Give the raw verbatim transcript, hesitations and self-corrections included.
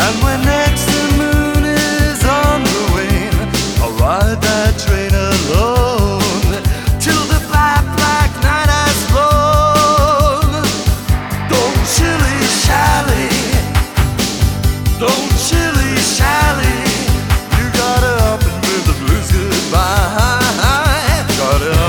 And when next the moon is on the wane, I'll ride that train alone till the black, black night has flown. Don't shilly-shally, don't shilly-shally.